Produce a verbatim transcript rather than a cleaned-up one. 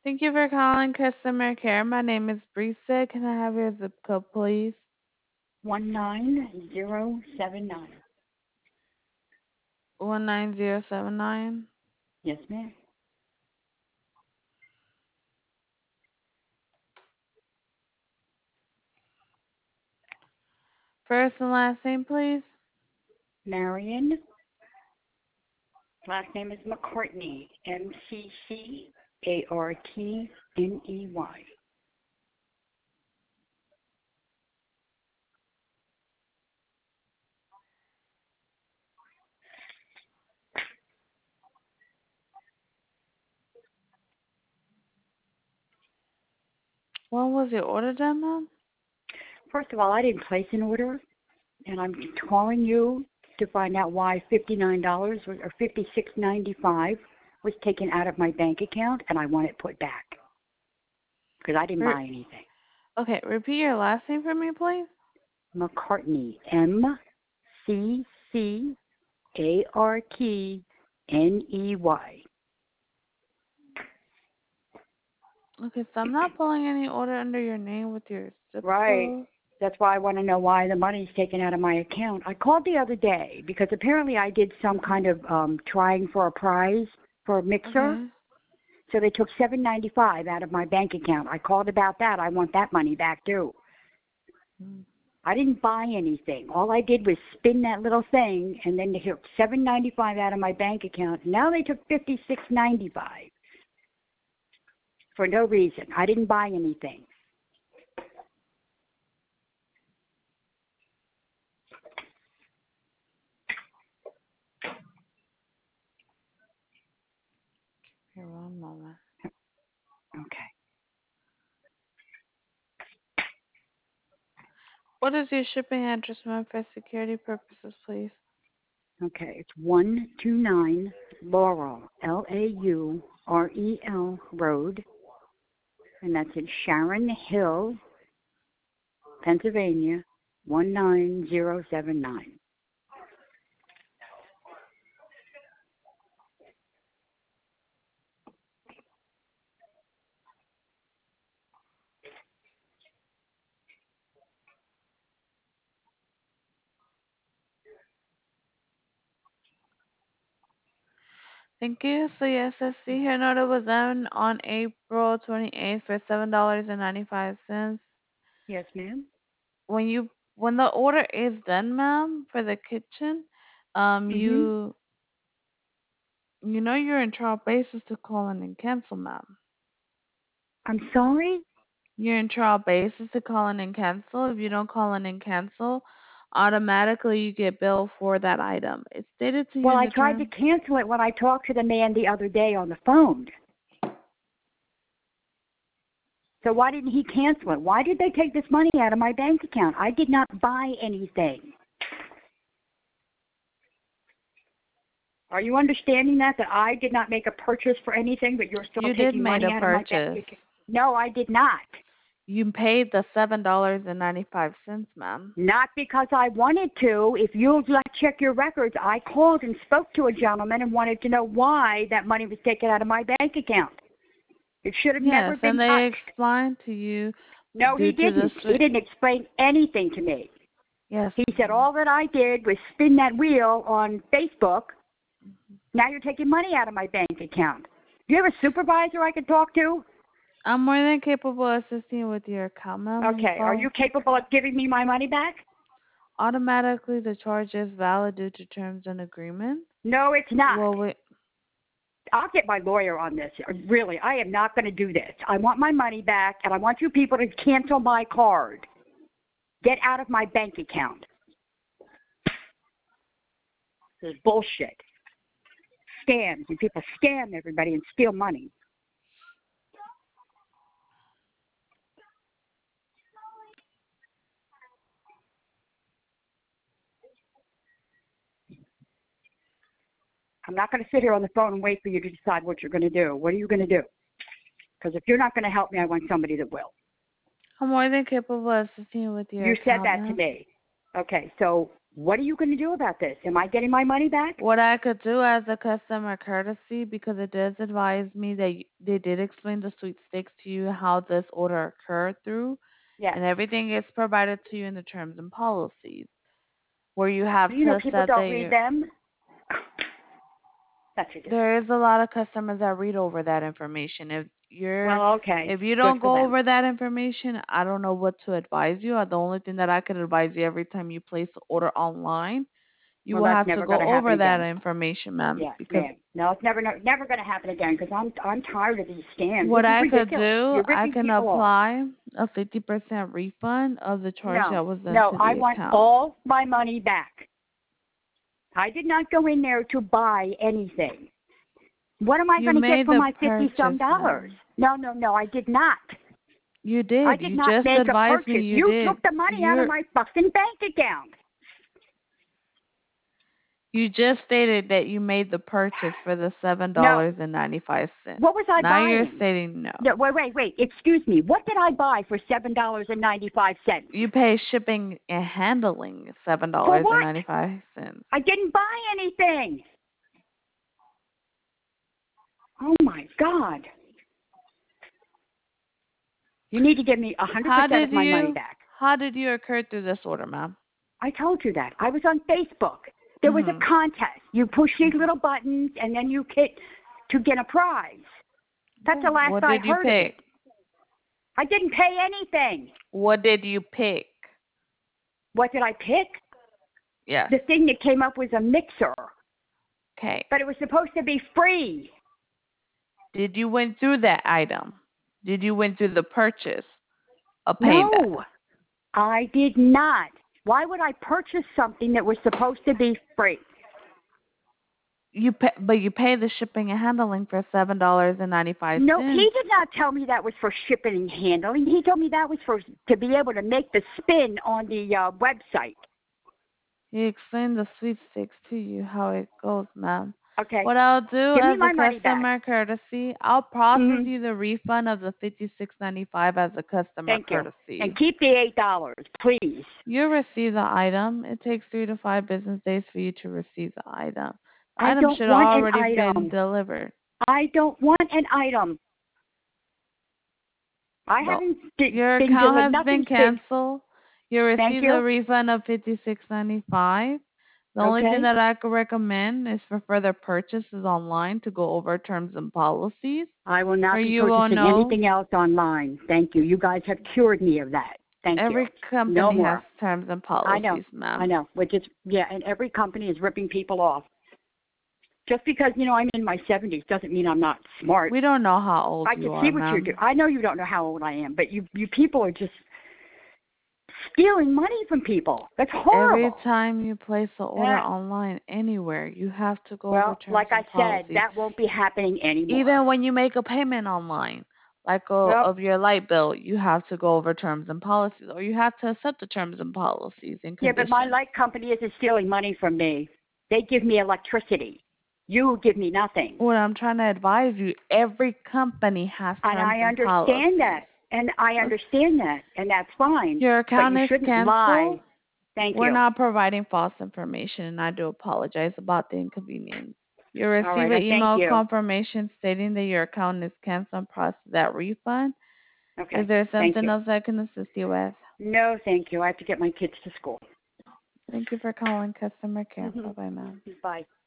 Thank you for calling customer care. My name is Brisa. Can I have your zip code, please? one nine zero seven nine. one nine zero seven nine. Yes, ma'am. First and last name, please. Marion. Last name is McCartney. M C C A R T N E Y. When was your order done, ma'am? First of all, I didn't place an order, and I'm calling you to find out why fifty-nine dollars or fifty-six ninety-five was taken out of my bank account, and I want it put back because I didn't Re- buy anything. okay, repeat your last name for me, please. McCartney. M C C A R T N E Y. Okay, so I'm not pulling any order under your name with your zip Right. code. That's why I want to know why the money's taken out of my account. I called the other day because apparently I did some kind of um trying for a prize for a mixer. Okay. So they took seven ninety five out of my bank account. I called about that. I want that money back too. Mm. I didn't buy anything. All I did was spin that little thing, and then they took seven ninety five out of my bank account. Now they took fifty six ninety five for no reason. I didn't buy anything. Here, one moment. Okay. What is your shipping address, ma'am, for security purposes, please? Okay, it's one two nine Laurel, L A U R E L Road, and that's in Sharon Hill, Pennsylvania, one nine zero seven nine. Thank you. So yes, I see here note it was done on April twenty-eighth for seven dollars and ninety-five cents. Yes, ma'am. When you when the order is done, ma'am, for the kitchen, um, Mhm. you you know you're in trial basis to call in and cancel, ma'am. I'm sorry? You're in trial basis to call in and cancel. If you don't call in and cancel, automatically you get billed for that item. It's stated to you Well, in I the tried to term. cancel it when I talked to the man the other day on the phone. So why didn't he cancel it? Why did they take this money out of my bank account? I did not buy anything. Are you understanding that? That I did not make a purchase for anything, but you're still You did taking made money a out of my bank purchase. account? No, I did not. You paid the seven dollars and ninety five cents, ma'am. Not because I wanted to. If you'll let check your records, I called and spoke to a gentleman and wanted to know why that money was taken out of my bank account. It should have Yes, never and been they touched. explained to you No, he due to the didn't. He switch. didn't explain anything to me. Yes. He said Mhm. all that I did was spin that wheel on Facebook. Now you're taking money out of my bank account. Do you have a supervisor I could talk to? I'm more than capable of assisting you with your account, ma'am. You Okay. Are follow you capable of giving me my money back? automatically the charge is valid due to terms and agreement. No, it's not. Well, we I'll get my lawyer on this. Really, I am not going to do this. I want my money back, and I want you people to cancel my card. Get out of my bank account. This is bullshit. Scams, and people scam everybody and steal money. I'm not going to sit here on the phone and wait for you to decide what you're going to do. What are you going to do? Because if you're not going to help me, I want somebody that will. I'm more than capable of assisting you with your You said account, that to ma'am. me. Okay, so What are you going to do about this? Am I getting my money back? What I could do as a customer courtesy, because it does advise me that y- they did explain the sweepstakes to you, how this order occurred through, Yes. and everything is provided to you in the terms and policies, where you have You know, to people set that don't read you them. That's ridiculous. there is a lot of customers that read over that information. If you're Well, okay. if you Good don't for go them. over that information, I don't know what to advise you. The only thing that I could advise you every time you place an order online, you Well, will that's have to never going go to happen over that again. information, ma'am, Yes, because ma'am. No, it's never, no, never going to happen again because I'm, I'm tired of these scams. what This is I could ridiculous. do, You're I ripping can people off. apply a fifty percent refund of the charge No, that was done no, to I the want account. all my money back. I did not go in there to buy anything. What am I You going to get made for the my fifty-some purchase, dollars? ma'am. No, no, no, I did not. You I did. did You not just make a advised me purchase. you You did. took the money out of You're, my fucking bank account. you just stated that you made the purchase for the seven No. dollars and ninety-five cents. What was I now buying? you're stating no. No, wait, wait, wait. Excuse me. What did I buy for seven dollars and ninety-five cents? You pay shipping and handling seven For dollars and what? ninety-five cents. I didn't buy anything. Oh my God. You need to give me a hundred How percent did of my you money back. how did you occur through this order, ma'am? I told you that. I was on Facebook. There was Mhm. a contest. You push these little buttons and then you hit to get a prize. That's the last What I did you heard of pick? it. I didn't pay anything. What did you pick? What did I pick? Yes. The thing that came up was a mixer, Okay. but it was supposed to be free. Did you went through that item? Did you went through the purchase of paying that? No, I did not. Why would I purchase something that was supposed to be free? You pay, but you pay the shipping and handling for seven dollars and ninety five cents. No, he did not tell me that was for shipping and handling. He told me that was for to be able to make the spin on the uh, website. He explained the sweepstakes to you how it goes, ma'am. Okay. What I'll do Give me as my a money customer back. courtesy, I'll process Mhm. you the refund of the fifty six ninety five as a customer Thank you. courtesy. And keep the eight dollars, please. You receive the item. It takes three to five business days for you to receive the item. The I item don't should want an already been item. delivered. I don't want an item. I Well, haven't d- your been account delivered. has been Nothing's been. canceled. You Thank received you. a refund of fifty six ninety five. The only Okay. thing that I could recommend is for further purchases online to go over terms and policies. I will not Where be you will purchasing know anything else online. Thank you. You guys have cured me of that. Thank every you. company No has more. terms and I know. policies, ma'am. I know. Which is yeah, and every company is ripping people off. Just because you know I'm in my seventies doesn't mean I'm not smart. We don't know how old I you can are, see what ma'am. you do. I know you don't know how old I am, but you you people are just stealing money from people. That's horrible. Every time you place an order Yeah. online anywhere, you have to go Well, over terms like I and said, policies. that won't be happening anymore. Even when you make a payment online, like a, Yep. of your light bill, you have to go over terms and policies, or you have to accept the terms and policies and Yeah, conditions. but my light company isn't stealing money from me. They give me electricity. You give me nothing. What I'm trying to advise you, every company has terms And I and understand policies. that. And I understand that. And that's fine. Your But account you is shouldn't canceled. lie. Thank We're you. not providing false information, and I do apologize about the inconvenience. You'll receive All right, an I thank email you. confirmation stating that your account is canceled and process that refund. Okay. Is there Thank something you. else I can assist you with? No, thank you. I have to get my kids to school. Thank you for calling customer care. Mhm. Bye-bye, ma'am. Bye.